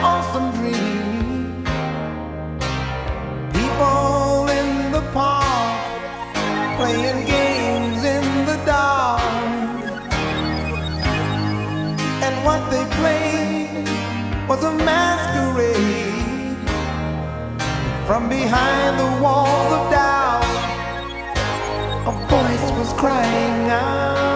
awesome dream. People in the park playing games in the dark, and what they played was a masquerade. From behind the walls of doubt, a voice was crying out.